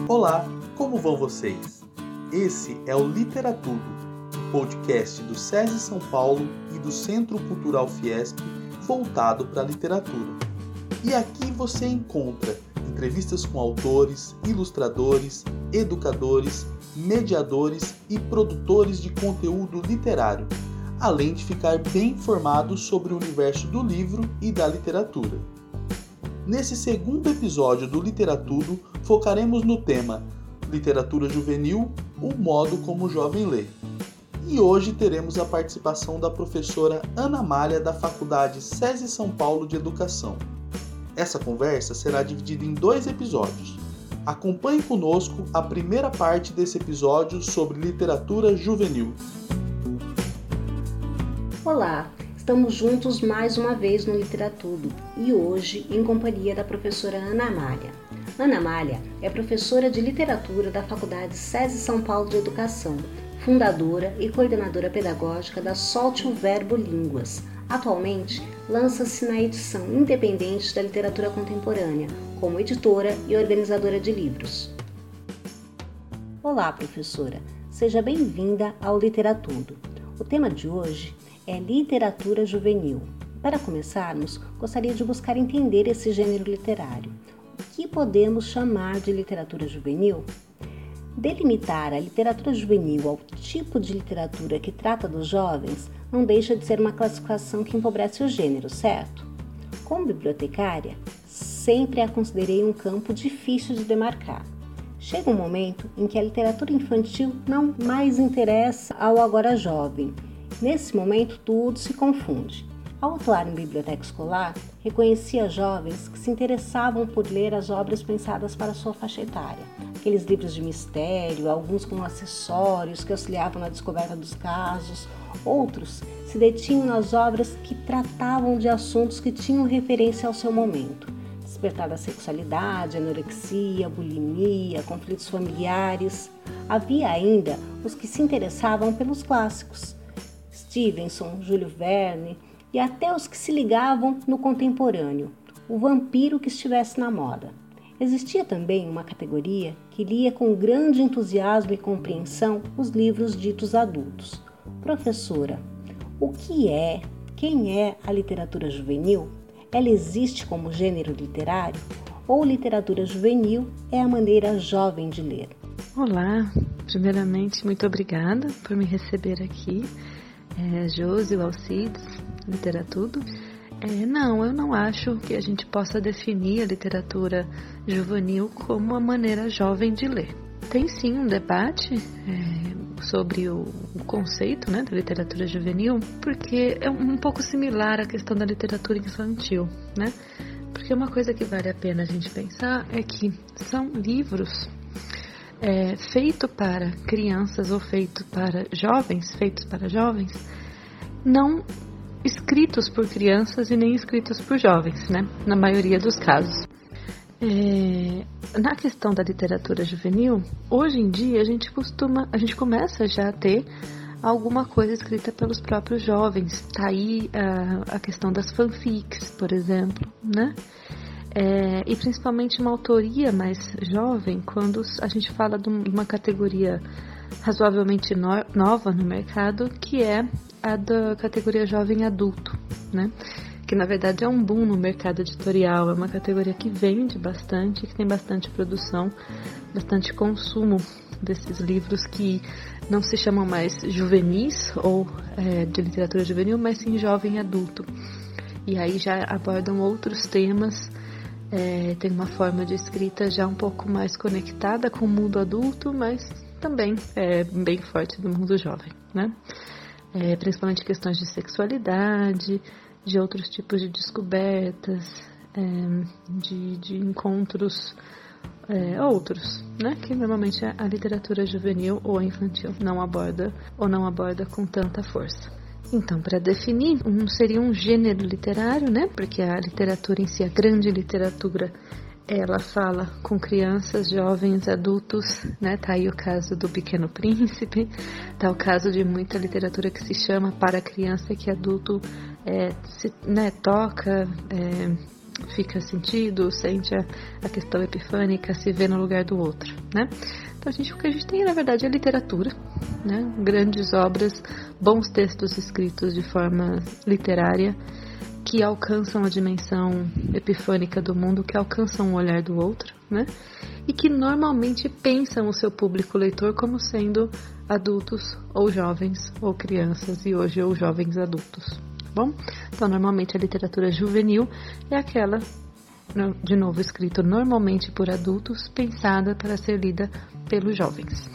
Olá, como vão vocês? Esse é o Literatudo, um podcast do SESI São Paulo e do Centro Cultural Fiesp voltado para a literatura. E aqui você encontra entrevistas com autores, ilustradores, educadores, mediadores e produtores de conteúdo literário, além de ficar bem informado sobre o universo do livro e da literatura. Nesse segundo episódio do Literatudo, focaremos no tema Literatura Juvenil, o modo como o jovem lê. E hoje teremos a participação da professora Ana Amália da Faculdade SESI São Paulo de Educação. Essa conversa será dividida em 2 episódios. Acompanhe conosco a primeira parte desse episódio sobre literatura juvenil. Olá, estamos juntos mais uma vez no Literatudo e hoje em companhia da professora Ana Amália. Ana Amália é professora de literatura da Faculdade SESI São Paulo de Educação, fundadora e coordenadora pedagógica da Solte o Verbo Línguas. Atualmente, lança-se na edição independente da literatura contemporânea, como editora e organizadora de livros. Olá, professora! Seja bem-vinda ao Literatudo. O tema de hoje é literatura juvenil. Para começarmos, gostaria de buscar entender esse gênero literário. O que podemos chamar de literatura juvenil? Delimitar a literatura juvenil ao tipo de literatura que trata dos jovens não deixa de ser uma classificação que empobrece o gênero, certo? Como bibliotecária, sempre a considerei um campo difícil de demarcar. Chega um momento em que a literatura infantil não mais interessa ao agora jovem. Nesse momento, tudo se confunde. Ao atuar em biblioteca escolar, reconhecia jovens que se interessavam por ler as obras pensadas para sua faixa etária. Aqueles livros de mistério, alguns com acessórios que auxiliavam na descoberta dos casos. Outros se detinham nas obras que tratavam de assuntos que tinham referência ao seu momento. Despertar da sexualidade, anorexia, bulimia, conflitos familiares. Havia ainda os que se interessavam pelos clássicos. Stevenson, Júlio Verne e até os que se ligavam no contemporâneo, o vampiro que estivesse na moda. Existia também uma categoria que lia com grande entusiasmo e compreensão os livros ditos adultos. Professora, o que é, quem é a literatura juvenil? Ela existe como gênero literário? Ou literatura juvenil é a maneira jovem de ler? Olá, primeiramente muito obrigada por me receber aqui. Josi, Alcides, Literatudo. Não, eu não acho que a gente possa definir a literatura juvenil como a maneira jovem de ler. Tem sim um debate sobre o conceito, da literatura juvenil, porque é um pouco similar à questão da literatura infantil, Porque uma coisa que vale a pena a gente pensar é que são livros feito para crianças ou feitos para jovens, não escritos por crianças e nem escritos por jovens, na maioria dos casos. Na questão da literatura juvenil, hoje em dia a gente começa já a ter alguma coisa escrita pelos próprios jovens. Tá aí a questão das fanfics, por exemplo, e principalmente uma autoria mais jovem, quando a gente fala de uma categoria razoavelmente nova no mercado, que é a da categoria jovem adulto, que na verdade é um boom no mercado editorial, é uma categoria que vende bastante, que tem bastante produção, bastante consumo desses livros que não se chamam mais juvenis ou de literatura juvenil, mas sim jovem adulto. E aí já abordam outros temas. Tem uma forma de escrita já um pouco mais conectada com o mundo adulto, mas também bem forte do mundo jovem, principalmente questões de sexualidade, de outros tipos de descobertas, de encontros outros, que normalmente a literatura juvenil ou infantil não aborda com tanta força. Então, para definir, seria um gênero literário, porque a literatura em si, a grande literatura, ela fala com crianças, jovens, adultos, Tá aí o caso do Pequeno Príncipe, tá o caso de muita literatura que se chama para criança, que adulto toca, fica sentido, sente a questão epifânica, se vê no lugar do outro, né? Então o que a gente tem, na verdade, é literatura, né? Grandes obras, bons textos escritos de forma literária, que alcançam a dimensão epifânica do mundo, que alcançam o olhar do outro, né? E que normalmente pensam o seu público leitor como sendo adultos ou jovens ou crianças, e hoje ou jovens adultos, tá bom? Então normalmente a literatura juvenil é aquela, de novo, escrita normalmente por adultos, pensada para ser lida pelos jovens.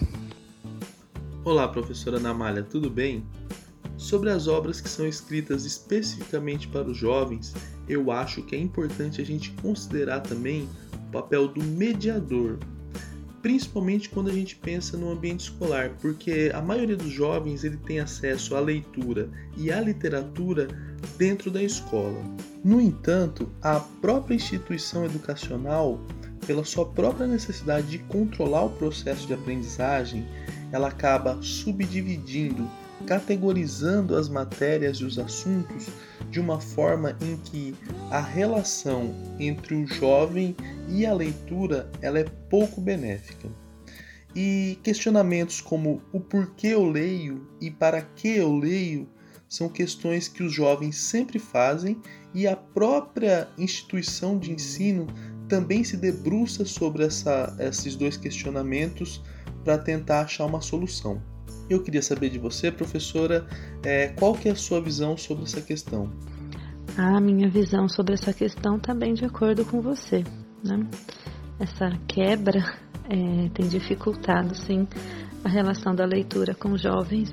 Olá, professora Ana Amália, tudo bem? Sobre as obras que são escritas especificamente para os jovens, eu acho que é importante a gente considerar também o papel do mediador, principalmente quando a gente pensa no ambiente escolar, porque a maioria dos jovens ele tem acesso à leitura e à literatura dentro da escola. No entanto, a própria instituição educacional, pela sua própria necessidade de controlar o processo de aprendizagem, ela acaba subdividindo, categorizando as matérias e os assuntos de uma forma em que a relação entre o jovem e a leitura ela é pouco benéfica. E questionamentos como o porquê eu leio e para que eu leio são questões que os jovens sempre fazem, e a própria instituição de ensino também se debruça sobre esses dois questionamentos para tentar achar uma solução. Eu queria saber de você, professora, qual que é a sua visão sobre essa questão? A minha visão sobre essa questão está bem de acordo com você, né? Essa quebra tem dificultado, sim, a relação da leitura com os jovens.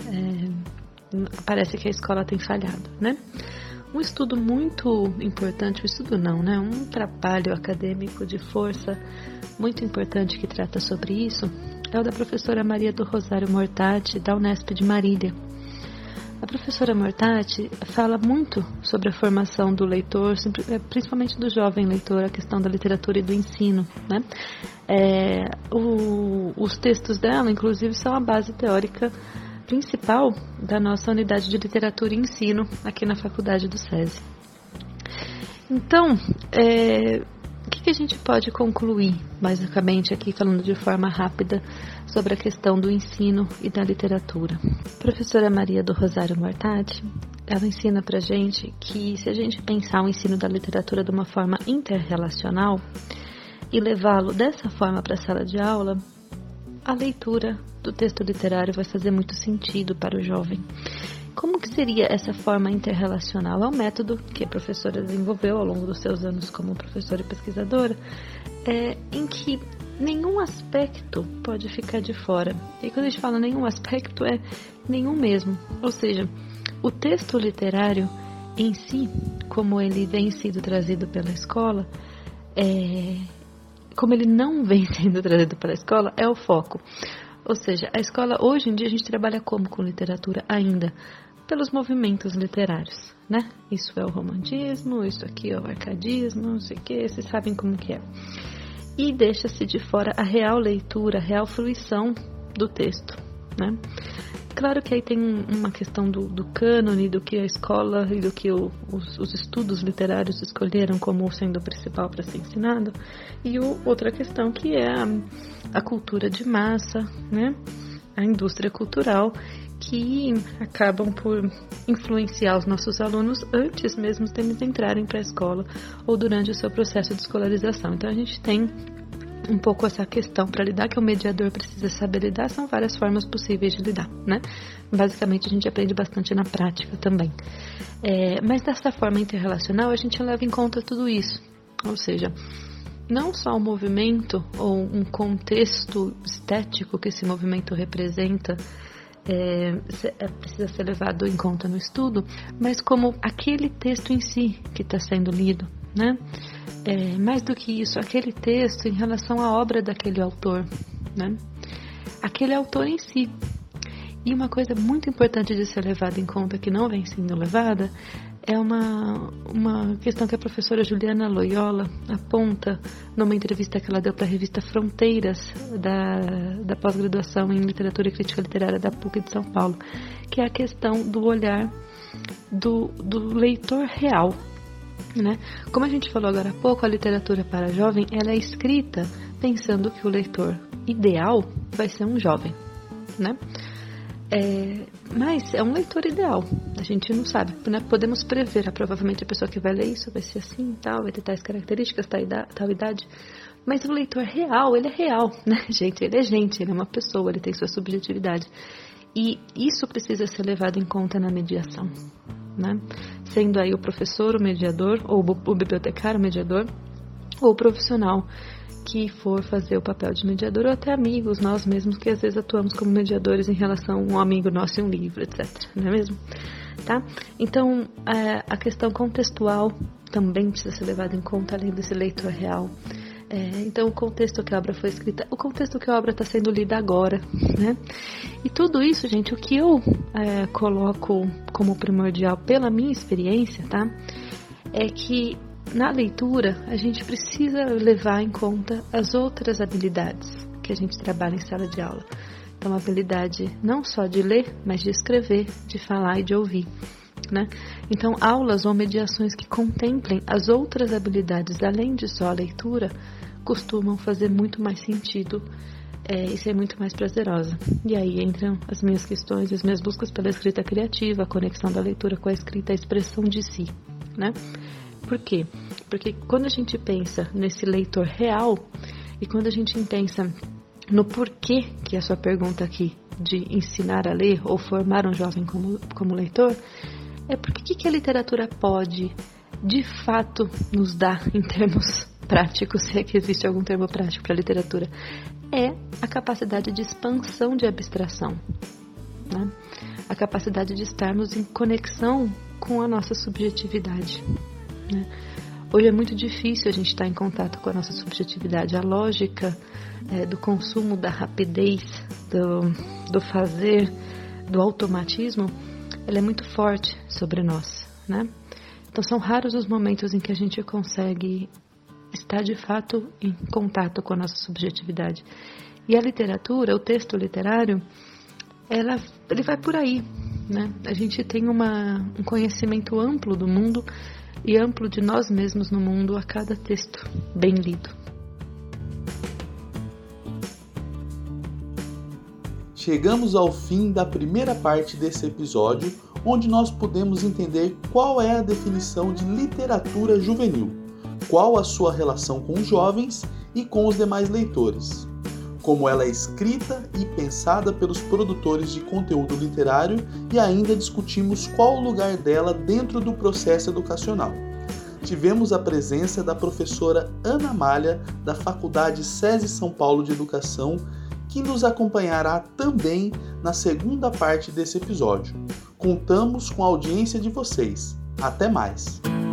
Parece que a escola tem falhado, né? Um estudo muito importante, um trabalho acadêmico de força muito importante que trata sobre isso, é o da professora Maria do Rosário Mortati, da Unesp de Marília. A professora Mortati fala muito sobre a formação do leitor, principalmente do jovem leitor, a questão da literatura e do ensino, né? Os textos dela, inclusive, são a base teórica principal da nossa unidade de literatura e ensino aqui na faculdade do SESI. Então, o que a gente pode concluir, basicamente, aqui falando de forma rápida sobre a questão do ensino e da literatura? A professora Maria do Rosário Mortati, ela ensina pra gente que se a gente pensar o ensino da literatura de uma forma interrelacional e levá-lo dessa forma para a sala de aula, a leitura do texto literário vai fazer muito sentido para o jovem. Como que seria essa forma interrelacional? É um método que a professora desenvolveu ao longo dos seus anos como professora e pesquisadora, em que nenhum aspecto pode ficar de fora. E quando a gente fala nenhum aspecto, é nenhum mesmo. Ou seja, o texto literário em si, como ele vem sendo trazido pela escola, como ele não vem sendo trazido pela escola, é o foco. Ou seja, a escola, hoje em dia, a gente trabalha como com literatura ainda? Pelos movimentos literários, né? Isso é o romantismo, isso aqui é o arcadismo, não sei o que, vocês sabem como que é. E deixa-se de fora a real leitura, a real fruição do texto, né? Claro que aí tem uma questão do cânone, do que a escola e do que os estudos literários escolheram como sendo o principal para ser ensinado, e outra questão que é a cultura de massa, né? A indústria cultural, que acabam por influenciar os nossos alunos antes mesmo deles entrarem para a escola ou durante o seu processo de escolarização. Então a gente tem um pouco essa questão para lidar, que o mediador precisa saber lidar. São várias formas possíveis de lidar, né? Basicamente a gente aprende bastante na prática também. Mas dessa forma interrelacional a gente leva em conta tudo isso, ou seja, não só o movimento ou um contexto estético que esse movimento representa precisa ser levado em conta no estudo, mas como aquele texto em si que está sendo lido, né? Mais do que isso, aquele texto em relação à obra daquele autor, né? Aquele autor em si. E uma coisa muito importante de ser levada em conta, que não vem sendo levada, é uma questão que a professora Juliana Loyola aponta numa entrevista que ela deu para a revista Fronteiras, da pós-graduação em Literatura e Crítica Literária da PUC de São Paulo, que é a questão do olhar do leitor real, né? Como a gente falou agora há pouco, a literatura para jovem, ela é escrita pensando que o leitor ideal vai ser um jovem, né? Mas é um leitor ideal, a gente não sabe, né? Podemos prever, provavelmente a pessoa que vai ler isso vai ser assim, tal, vai ter tais características, tal idade, mas o leitor real, ele é real, né, gente? Ele é gente, ele é uma pessoa, ele tem sua subjetividade, e isso precisa ser levado em conta na mediação, né? Sendo aí o professor o mediador, ou o bibliotecário o mediador, ou o profissional que for fazer o papel de mediador, ou até amigos, nós mesmos, que às vezes atuamos como mediadores em relação a um amigo nosso e um livro, etc. Não é mesmo? Tá? Então, a questão contextual também precisa ser levada em conta, além desse leitor real. Então, o contexto que a obra foi escrita, o contexto que a obra está sendo lida agora, né? E tudo isso, gente, o que eu coloco como primordial pela minha experiência, tá? É que na leitura, a gente precisa levar em conta as outras habilidades que a gente trabalha em sala de aula. Então, a habilidade não só de ler, mas de escrever, de falar e de ouvir, né? Então, aulas ou mediações que contemplem as outras habilidades, além de só a leitura, costumam fazer muito mais sentido e ser muito mais prazerosa. E aí entram as minhas questões, as minhas buscas pela escrita criativa, a conexão da leitura com a escrita, a expressão de si, né? Por quê? Porque quando a gente pensa nesse leitor real e quando a gente pensa no porquê que é a sua pergunta aqui de ensinar a ler ou formar um jovem como leitor, é porque que a literatura pode, de fato, nos dar em termos práticos, se é que existe algum termo prático para a literatura, é a capacidade de expansão de abstração, né? A capacidade de estarmos em conexão com a nossa subjetividade, né? Hoje é muito difícil a gente estar em contato com a nossa subjetividade. A lógica do consumo, da rapidez, do fazer, do automatismo, ela é muito forte sobre nós, né? Então são raros os momentos em que a gente consegue estar de fato em contato com a nossa subjetividade. E a literatura, o texto literário, ele vai por aí, né? A gente tem um conhecimento amplo do mundo e amplo de nós mesmos no mundo a cada texto bem lido. Chegamos ao fim da primeira parte desse episódio, onde nós pudemos entender qual é a definição de literatura juvenil, qual a sua relação com os jovens e com os demais leitores, como ela é escrita e pensada pelos produtores de conteúdo literário e ainda discutimos qual o lugar dela dentro do processo educacional. Tivemos a presença da professora Ana Amália, da Faculdade SESI São Paulo de Educação, que nos acompanhará também na segunda parte desse episódio. Contamos com a audiência de vocês. Até mais!